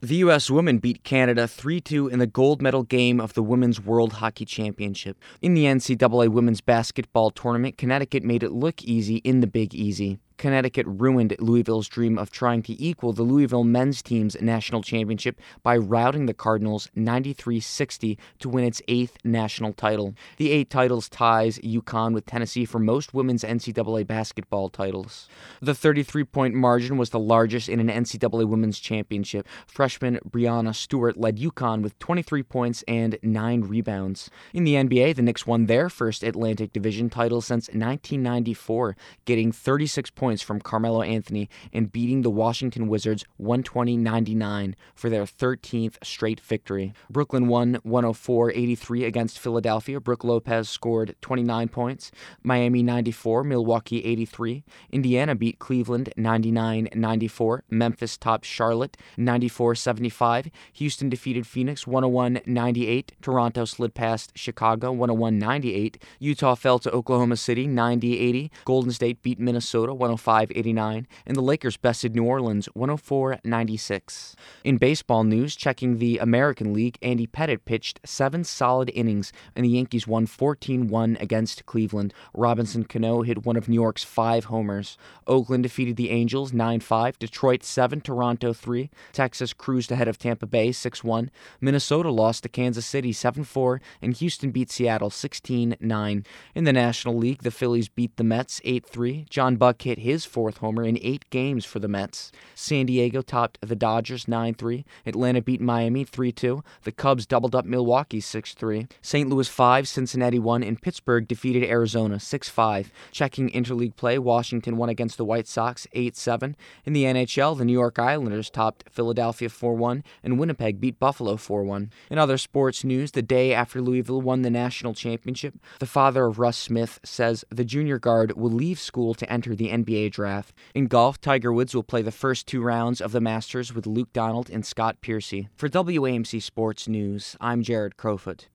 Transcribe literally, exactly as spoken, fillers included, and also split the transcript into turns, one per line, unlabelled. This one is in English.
The U S women beat Canada three two in the gold medal game of the Women's World Hockey Championship. In the N C double A Women's Basketball Tournament, Connecticut made it look easy in the Big Easy. Connecticut ruined Louisville's dream of trying to equal the Louisville men's team's national championship by routing the Cardinals ninety-three sixty to win its eighth national title. The eight titles ties UConn with Tennessee for most women's N C double A basketball titles. The thirty-three point margin was the largest in an N C double A women's championship. Freshman Breanna Stewart led UConn with twenty-three points and nine rebounds. In the N B A, the Knicks won their first Atlantic Division title since nineteen ninety-four, getting thirty-six points from Carmelo Anthony and beating the Washington Wizards one twenty to ninety-nine for their thirteenth straight victory. Brooklyn won one oh four to eighty-three against Philadelphia. Brook Lopez scored twenty-nine points. Miami ninety-four, Milwaukee eighty-three. Indiana beat Cleveland ninety-nine to ninety-four. Memphis topped Charlotte ninety-four seventy-five. Houston defeated Phoenix one oh one to ninety-eight. Toronto slid past Chicago one oh one to ninety-eight. Utah fell to Oklahoma City ninety to eighty. Golden State beat Minnesota one oh five to eighty-nine, and the Lakers bested New Orleans one oh four to ninety-six. In baseball news, checking the American League, Andy Pettitte pitched seven solid innings, and the Yankees won fourteen one against Cleveland. Robinson Cano hit one of New York's five homers. Oakland defeated the Angels nine five, Detroit seven, Toronto three. Texas cruised ahead of Tampa Bay six one. Minnesota lost to Kansas City seven four, and Houston beat Seattle sixteen nine. In the National League, the Phillies beat the Mets eight three. John Buck hit his fourth homer in eight games for the Mets. San Diego topped the Dodgers nine three. Atlanta beat Miami three two. The Cubs doubled up Milwaukee six three. Saint Louis five, Cincinnati one, and Pittsburgh defeated Arizona six five. Checking interleague play, Washington won against the White Sox eight seven. In the N H L, the New York Islanders topped Philadelphia four one, and Winnipeg beat Buffalo four one. In other sports news, the day after Louisville won the national championship, the father of Russ Smith says the junior guard will leave school to enter the N B A draft. In golf, Tiger Woods will play the first two rounds of the Masters with Luke Donald and Scott Piercy. For W A M C Sports News, I'm Jared Crowfoot.